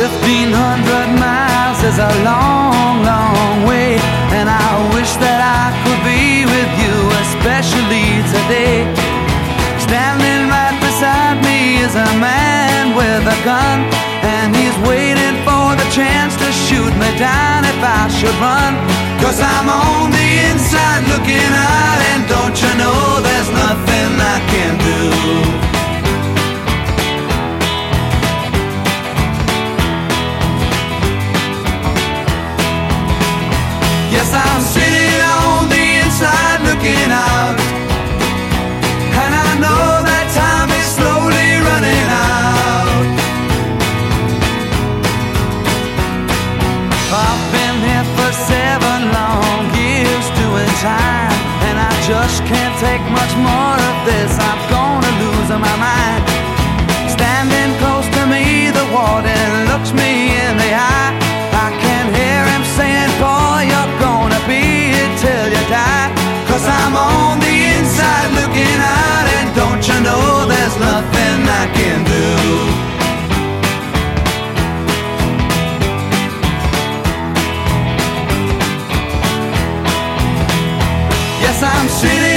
1,500 miles is a long, long way, and I wish that I could be with you, especially today. Standing right beside me is a man with a gun, and he's waiting for the chance to shoot me down if I should run. 'Cause I'm on the inside looking out, and don't you know there's nothing I can do. Yes, I'm sitting on the inside looking out, and I know that time is slowly running out. I've been here for 7 long years doing time, and I just can't take much more of this. I'm gonna lose my mind. Standing close to me, the warden looks me in the eye. I can hear him saying, boy, you're gonna be here till you die. 'Cause I'm on the inside looking out, and don't you know there's nothing I can do. Yes, I'm sitting